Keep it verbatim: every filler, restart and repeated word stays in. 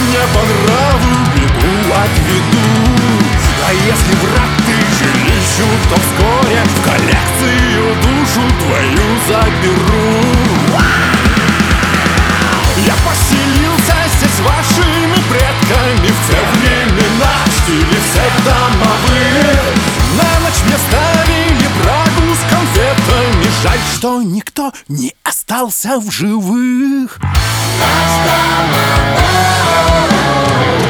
мне по нраву, беду отведу. А если враг ты жилищу, то вскоре в коллекцию душу твою заберу. Я поселился здесь с вашими предками в те времена, в стиле всех домовых. На ночь мне ставили брагу с конфетами. Жаль, что никто не остался в живых. Наш домовой.